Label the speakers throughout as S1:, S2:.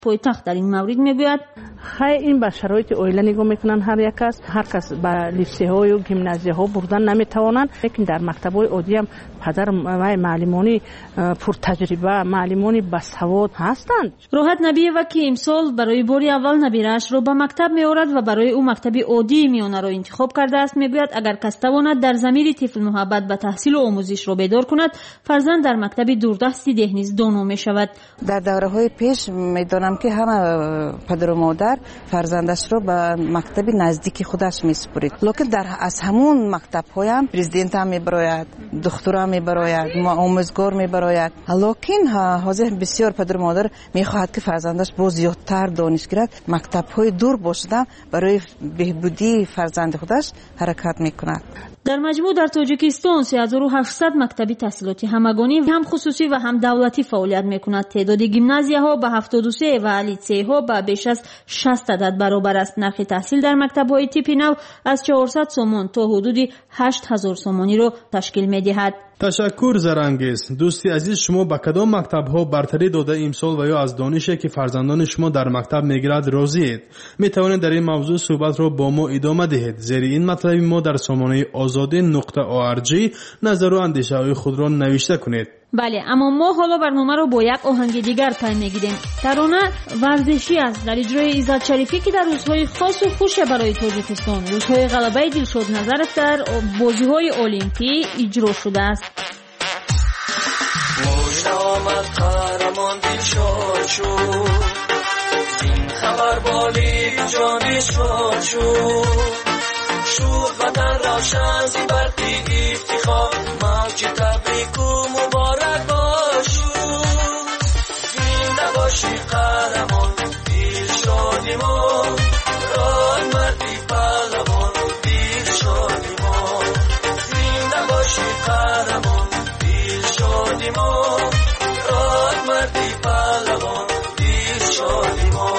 S1: پایتخت در این مورد میگوید
S2: خیلی این به شرایط اویله نگاه میکنن هر کس به لیسه های و گیمنازیه ها بردن نمیتوانند، لیکن در مکتب های عادی هم پدر و معلمانی پرتجربه، معلمانی باسواد هستند.
S1: راحت نبی وکی امسال برای باری اول نبیرش را به مکتب میآورد و برای او مکتب عادی میانه را انتخاب کرده است. میگوید اگر کس تواند در ضمیر طفل محبت به تحصیل و آموزش را بیدار کند، فرزند در مکتب دوردستی دهنیز دانو می شود.
S3: در دوره‌های پیش میدانم که همه پدر و مادر فرزندش را به مکتب نزدیک خودش میسپرید، لیکن از همون مکتب هایم پرزیدنت هم میبراید، دکتر هم میبراید، آموزگار میبراید، لیکن حاضر بسیار پدر و مادر میخواهد که فرزندش باز زیادتر دانش گیرد، مکتب های دور باشده برای بهبودی فرزند خودش حرکت میکند.
S1: در مجموع در تاجیکستان 3800 مکتبی تحصیلاتی همگانی هم خصوصی و هم دولتی فعالیت میکند. تعداد گیمنازیاها به 73 و لیسه ها به بیش از 60 عدد برابر است. نرخ تحصیل در مکتب‌های تیپ نو از 400 سومون تا حدود 8000 سومونی را تشکیل می‌دهد.
S4: تشکر زرنگیز. دوستی عزیز، شما به کدام مکتب‌ها برتری داده امسال و یا از دانشی که فرزندان شما در مکتب میگیرد راضیید؟ میتوانید در این موضوع صحبت را با ما ادامه دهید. زیر این مطلب ما در سامانه azade.org نظر و اندیشه های خود را نوشته کنید.
S1: بله، اما ما حالا برنامه رو با یک آهنگ دیگر پای میگیریم. ترانه ورزشی است در اجرای عزت شریفی که در روزهای خاص و خوش برای تاجیکستان، روزهای غلبه دلشاد نظرف در بازی‌های المپی اجرا شده است.
S5: مجدامت قهرمان دلشاد شد، این خبر بالی جانی شاد شد، شد وطن روشن زی برقی افتخار، موج تبریک و مبارک باشو، زنده باشی قهرمان دلشادی ما، رای مردی پهلوان دلشادی ما، زنده باشی قهرمان دلشادی ما، رای مردی پهلوان دلشادی ما.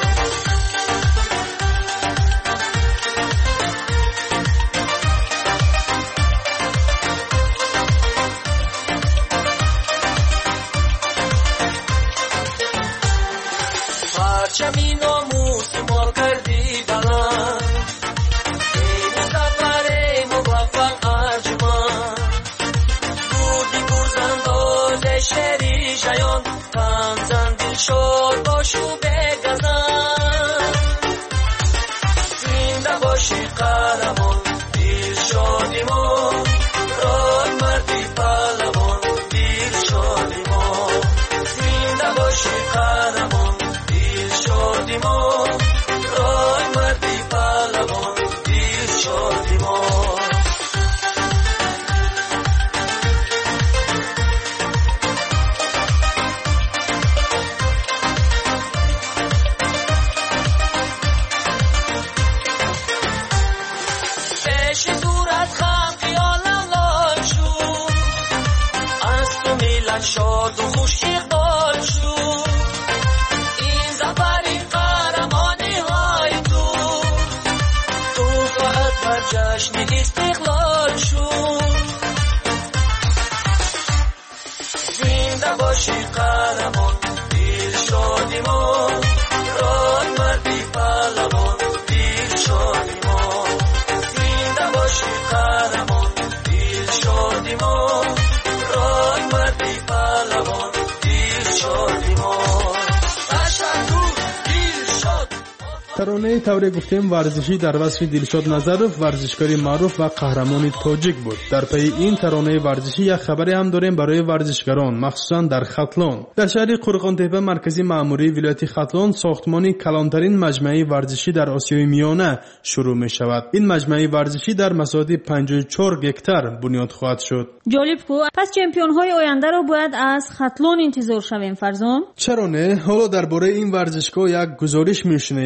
S5: پرچمی ناموس ما کردی بلند، این سفر موفق ارجمند، بودی گوزندال شهری شیان، غمزن دلشاد باشو بگزن، زنده باشی قهرمان دلشادی ما، رای مردی پهلوان دلشادی ما، زنده باشی قهرمان دلشادی ما، رای مردی پهلوان دلشادی ما. پیش دورت خم خیالم لال شد، از تو میلت شاد و خوش اقبال شد، این زفری قهرمانی های تو فقط بر جشن استقلال شد، زنده باشی قهرمان دلشادی ما، رای مردی پهلوان دلشادی ما، زنده باشی قهرمان دلشادی ما، رای مردی پهلوان دلشادی ما.
S4: ترانه طوری گفتیم ورزشی در وصف دلشاد نظرف، ورزشکاری معروف و قهرمان تاجیک بود. در پی این ترانه ورزشی یک خبری هم داریم برای ورزشکاران، مخصوصا در ختلان. در شهر قرغانتپه مرکزی مأموری ولایت ختلان ساختمانی کلانترین مجمع ورزشی در آسیای میانه شروع می شود. این مجمع ورزشی در مساحت 54 هکتار بنیاد خواهد شد.
S1: جالب کو. پس چمپیون های آینده را باید از ختلان انتظار شویم فرزان؟
S4: چرا نه؟ حالا درباره این ورزشگاه یک گزارش میشنویم از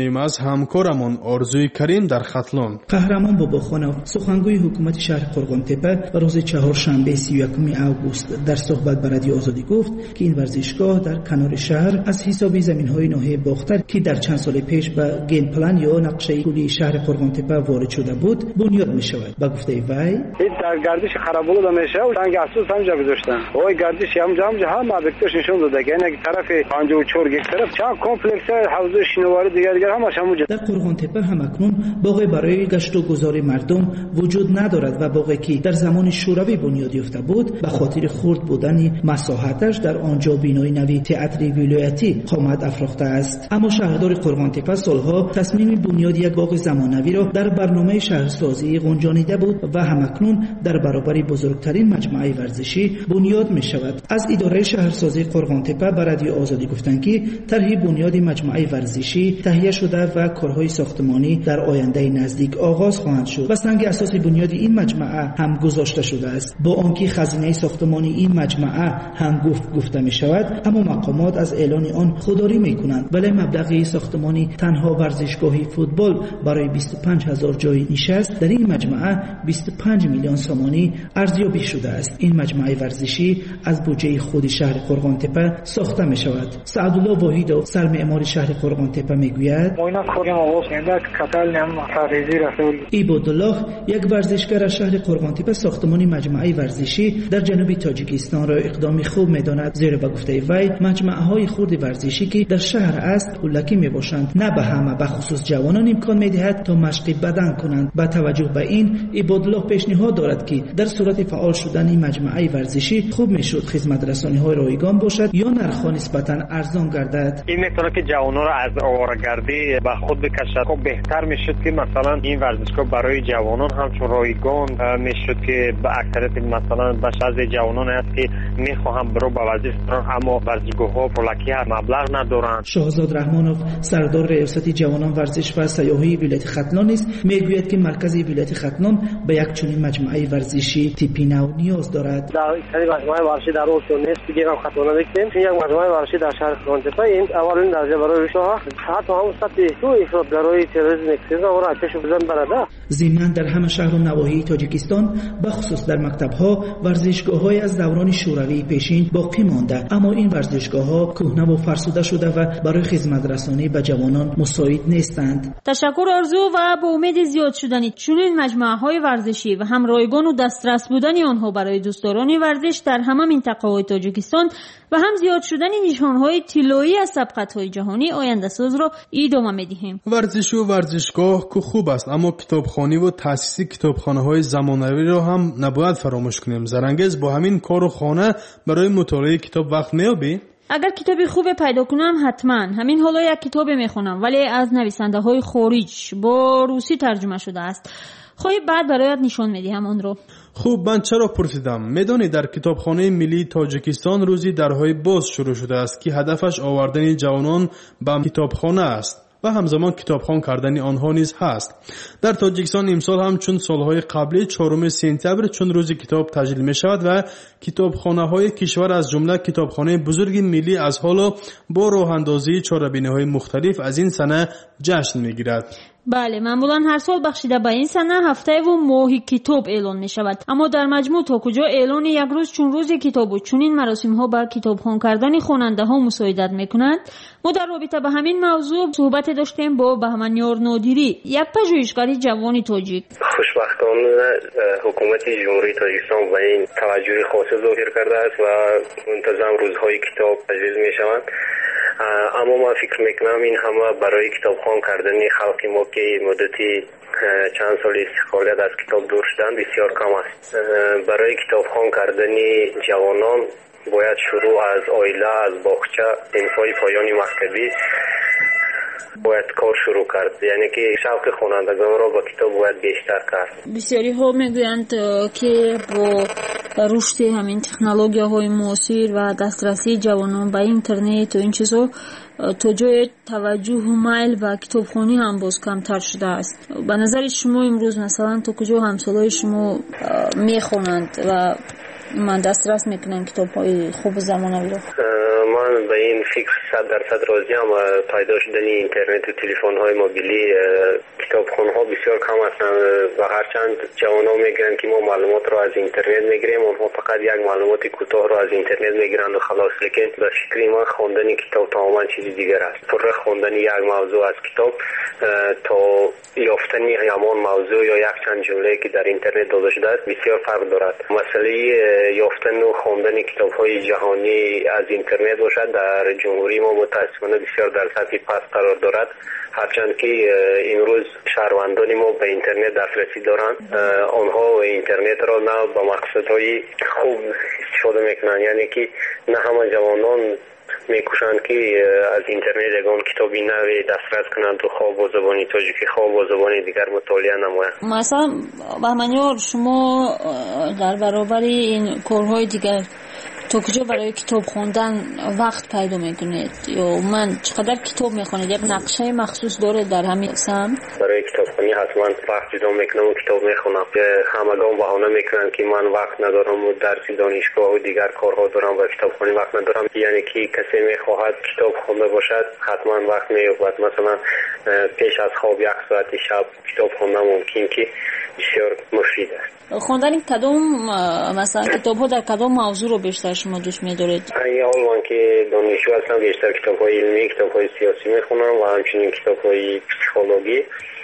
S4: همکارمان آرزوی کریم در ختلان.
S6: قهرمان باباخانov سخنگوی حکومت شهر قرغانتپه روز چهارشنبه 31 اوگوست در صحبت با رادیو آزادی گفت که این ورزشگاه در کنار شهر از حساب زمین‌های ناحیه باختر که در چند سال پیش به گیم پلان یا نقشه کلی شهر قرغانتپه وارد شده بود بنیاد می‌شود. با گفته وی
S7: در گردش خرابولو میشه و سنگ اساس هم جا گذاشتن. وای گردش هم ابکتش نشون داده که یک طرف 54 یک طرف چند کمپلکس حوزه شنواری دیگر همش همونجا.
S6: در قرغانتپه هم اکنون باغ برای گشت و گذار مردم وجود ندارد و باغی که در زمان شوروی بنیاد یافته بود به خاطر خرد بودن مساحتش در آنجا بینای نوی تئاتر ولایتی قامت افراخته است. اما شهردار قرغانتپه سالها تصمیم بنیاد یک باغ زمانوی را در برنامه شهرسازی گنجانیده بود و همکنون در برابر بزرگترین مجمع ورزشی بنیاد می شود. از اداره شهرسازی قرغانتپه به رادیو آزادی گفتند که طرح بنیاد مجمع ورزشی تهیه شده و کارهای ساختمانی در آینده نزدیک آغاز خواهند شد و سنگ اساس بنیاد این مجمع هم گذاشته شده است. با آنکه خزینه ساختمانی این مجمع هم گفته می شود، اما مقامات از اعلان آن خودداری می کنند، ولی مبلغ ساختمانی تنها ورزشگاهی فوتبال برای 25000 جای نشست در این مجمع 25 میلیون سامانی ارزیابی شده است. این مجمع ورزشی از بودجه خود شهر قرغانتپه ساخته می شود. سعدالله واحد سرمعمار شهر قرغانتپه می گوید عبادالله یک ورزشگر از شهر قرغانتپه ساختمان مجمع ورزشی در جنوب تاجیکستان را اقدام خوب می داند، زیرا به گفته وی مجمع‌های خرد ورزشی که در شهر است هولکی می باشند، نه به همه به خصوص جوانان امکان می دهد تا مشق بدن کنند. با توجه به این عبادالله پیشنهاد دارد که در صورت فعال شدن مجمع ورزشی خوب میشد خدمت رسانی‌های رایگان باشد یا نرخ‌ها نسبتاً ارزان گردد.
S7: این میتونه که جوانان را از آوارگردی به خود بکشد. خب بهتر میشد که مثلا این ورزشگاه برای جوانان همچون رایگان میشد که به اکثریت مثلا بخش جوانان است که میخواهم برو به ورزش برن اما ورزشگاه‌ها پولکی مبلغ ندارند.
S6: شاهزاد رحمانوف سردار ریاست جوانان ورزش و سیاحی ولایت ختلان است، میگوید که مرکز ولایت ختلان به یک چنین مجمع ورزشی تیپی نو نیاز دارد.
S7: در این مجمع ورزشی در اون نیست دیگه هم ختلان داشتیم. یک مجمع ورزشی در شهر قرغانتپه این اولین درجه برای شاه حتی هم سطح تو افرادگرای تروریسم اکستریسم و آتش بزن برده.
S6: ضمن در همه شهر و نواحی تاجیکستان به خصوص در مکتب‌ها ورزشگاه‌های از دوران شوروی پیشین باقی مانده، اما این ورزشگاه‌ها کهنه و فرسوده شده و برای خدمت رسانی به جوانان مساعد نیستند.
S1: تشکر آرزو و به امید زیاد شدن چنین مجمع‌های ورزشی و هم رایگان و دسترس بودن آنها برای دوستداران ورزش در همه منطقه‌های تاجیکستان و هم زیاد شدن نشان‌های طلایی از سبقت‌های جهانی آینده ساز را ادامه می‌دهیم.
S4: ورزش و ورزشگاه که خوب است، اما کتابخوانی و تأسیس کتابخانه‌های زمانوی را هم نباید فراموش کنیم. زرنگز با همین کار و خانه برای مطالعه کتاب وقت می‌یابی؟
S1: اگر کتابی خوب پیدا کنم حتما. همین حالا یک کتاب میخونم ولی از نویسنده‌های خارج با روسی ترجمه شده است. خواهی بعد برایت نشان میدهم آن رو.
S4: خوب، من چرا پرسیدم؟ میدانی در کتابخانه ملی تاجیکستان روزی درهای باز شروع شده است که هدفش آوردن جوانان به کتابخانه است و همزمان کتابخوان کردن آنها نیز هست. در تاجیکستان امسال هم چون سالهای قبلی 4 سپتامبر چون روز کتاب تجلیل می شود و کتابخانه‌های کشور از جمله کتابخانه بزرگ ملی از حالا با راه اندازی چاره‌بینی‌های مختلف از این سنه جشن می‌گیرد.
S1: بله، معمولا هر سال بخشیده به این سنه هفته و ماه کتاب اعلان می شود، اما در مجموع تا کجا اعلان یک روز چون روز کتاب و چون این مراسم ها به کتابخوان کردن خواننده ها مساعدت می کنند. ما در رابطه به همین موضوع صحبت داشتیم با بهمنیار نادری، یک پژوهشگر جوان تاجیک.
S7: خوشبختانه حکومت جمهوری تاجیکستان به این توجه خاص ظاهر کرده است و منتظم روزهای کتاب تجلیل می شوند. اما من فکر میکنم این همه برای کتابخوان کردن خلق ما که مدتی چند سال استقالت از کتاب دور شدن بسیار کم است. برای کتابخوان کردن جوانان باید شروع از عائله، از باغچه، صنف‌های پایانی مکتبی باید کار شروع کرد، یعنی که شوق خوانندگان را با کتاب باید بیشتر کرد.
S1: بسیاری ها میگویند که با رشد همین تکنولوژی‌های معاصر و دسترسی جوانان به اینترنت و این چیزا تا جای توجه و میل و کتابخوانی هم باز کمتر شده است. به نظر شما امروز مثلا تا کجا همسالای شما میخوانند و من دسترس میکنن کتاب‌های خوب زمانوی را؟
S7: من من به این فکر 100% راضیم. پیدا شدن اینترنت و تلفن های موبیلی، کتابخانه ها بسیار کم هستند و هرچند جوانان میگن که ما معلومات رو از اینترنت میگیریم، اونها فقط یک معلومات کوتاه رو از اینترنت میگیرن و خلاص. لیکن به فکر من خواندن کتاب تماما چیز دیگر است. پر خواندن یک موضوع از کتاب تا یافتن همان موضوع یا یک چند جمله که در اینترنت داده شده است بسیار فرق دارد. مسئله یافتن و خواندن کتاب های جهانی از اینترنت باشد در جمهوری ما متاسفانه بسیار در سطح پست قرار دارد، هرچند که امروز شهروندان ما به اینترنت دسترسی دارند. آنها اینترنت را نه به مقصدهای خوب استفاده میکنند، یعنی که نه همه جوانان میکوشند که از اینترنت یگان کتابی نوی دسترس کنند و خواه با زبانی تاجیکی خواه با زبانی دیگر مطالعه نمایند.
S1: مثلا بهمنیار شما در برابر این کارهای دیگر تو کجا برای کتاب خوندن وقت پیدا میکنید؟ یا من چقدر کتاب میخونید؟ یک نقشه مخصوص داره در همین سمت؟
S7: برای کتابخوانی حتما وقت جدا میکنم و کتاب میخونم. همگان بهانه میکنن که من وقت ندارم و درس دانشگاه و دیگر کارها دارم و کتابخوانی وقت ندارم. یعنی که کسی میخواهد کتاب خونده باشد حتما وقت مییابد. مثلا پیش از خواب یک ساعت شب کتاب خوندن ممکن که بسیار مفید است.
S1: خوندن کدام مثلا کتاب ها در کدام موضوع رو بیشتر شما دوست می‌دارید؟
S7: حال من که دانشجو هستم بیشتر کتاب‌های علمی، کتاب‌های سیاسی می‌خونم و همچنین کتاب‌های پسیکولوژی،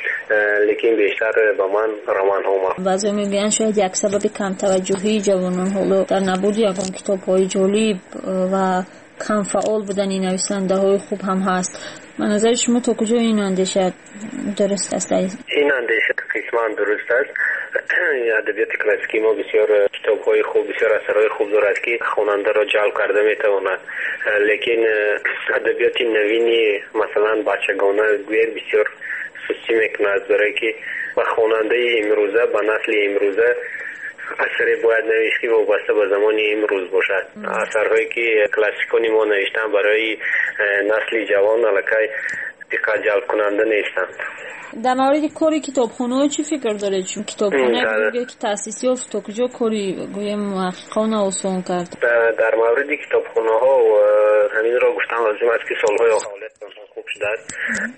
S7: لیکن بیشتر به من رمان‌ها.
S1: بعضی میگن شاید یک سبب کم توجهی جوانان حالا در نبود یکم کتاب‌های جالب و کم فعال بودن این نویسنده‌های خوب هم هست. به نظر شما تا کجا این اندیشه درست است؟
S7: این اندیشه قسماً درست است. ادبیات کلاسیکی ما بسیار کتاب‌های خوب، بسیار اثرهای خوب دارد که خواننده را جلب کرده می‌تواند، لیکن ادبیات نوینی مثلا بچگانه گوید بسیار سستی می‌کند، برای که و خواننده امروزه به نسل امروزه اثری باید نوشت که وابسته به زمان امروز باشد. اثرهایی که کلاسیکانی ما نوشتن برای نسل جوان الکی دقت جلب کننده نیستند.
S1: در مورد کاری کتابخانه چی فکر دارید؟ چون کتابخانه که تأسیسی و تا کجا کاری گویم محققانه آسان کرد؟ در
S7: مورد کتابخانه ها همین را گفتم لازم است که سالهای فعالیت خوب شده است،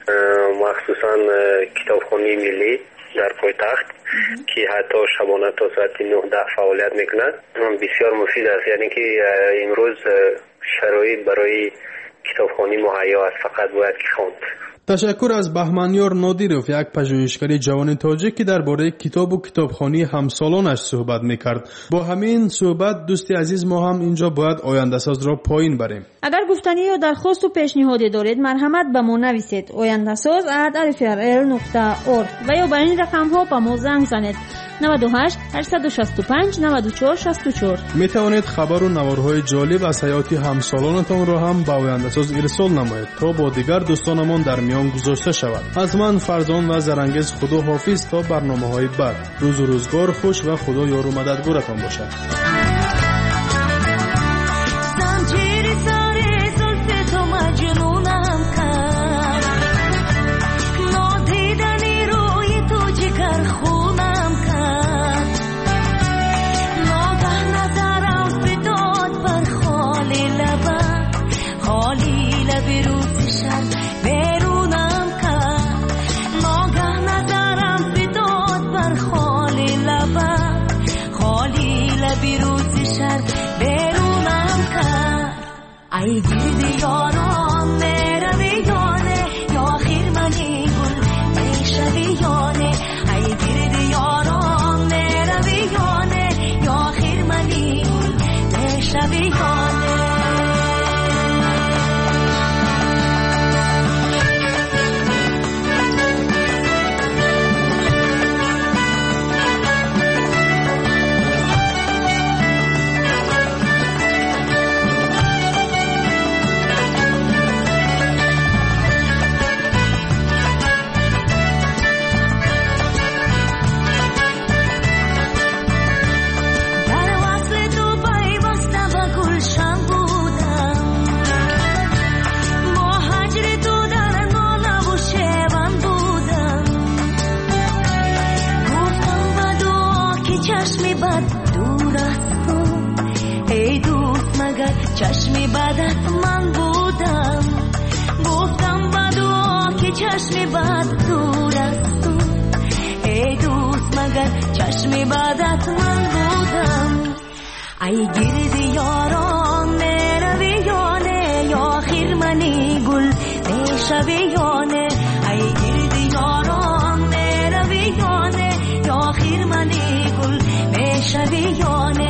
S7: مخصوصا کتابخانه ملی در پایتخت که حتی شبانه تا ساعت 9-10 فعالیت میکند بسیار مفید است. یعنی که امروز شرایط برای کتابخوانی مهیا است، فقط باید که خواند.
S4: تشکر از بهمنیار نادیروف، یک پژوهشگر جوان تاجیک که درباره کتاب و کتابخوانی همسالانش صحبت میکرد. با همین صحبت دوستی عزیز ما هم اینجا باید آینده ساز را پایین بریم.
S1: اگر گفتنی یا درخواست و پیشنهادی دارید مرحمت به ما نویسید oyandasaz@rfrl.org و یا به این رقم ها به ما زنگ زنید 98 865 94 64.
S4: می توانید خبر و نوارهای جالب از حیات همسالانتان را هم به آینده ساز ارسال نمایید تا با دیگر دوستانمان در میان گذاشته شود. از من فرزان و زرنگز خدا حافظ تا برنامه‌های بعد. روز و روزگار خوش و خدا یار و مددگارتان باشد.
S8: ای دیدی یاران میرویانه یا آخر منی گل میشویانه ای دیدی یاران میرویانه یا آخر منی گل میشویانه چشمی بد دور از تو ای دوست مگر چشم بدت من بودم گفتم بدو که چشم بد دور است تو ای دوست مگر چشم بدت من بودم ای گرد یاران میروی یا نه یا آخر منی گل میشوی یا نه ای گرد یاران میروی یا نه یا آخر منی گل میشوی یا نه